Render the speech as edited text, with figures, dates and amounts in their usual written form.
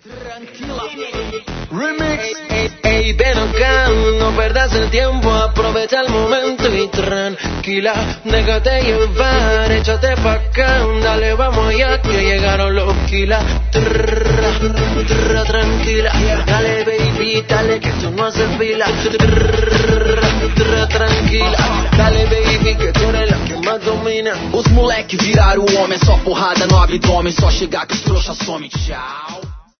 Tranquila. Remix. Ey, ven acá, no perdas el tiempo, aprovecha el momento y tranquila, déjate llevar, échate pa' acá, dale, vamos ya que llegaron los kilas. Tranquila, dale baby, dale que tú no haces fila. Tranquila, dale baby que tú eres la que mais domina. Os moleque viraram homem, só porrada no abdômen, só chegar que os trouxas some, tchau.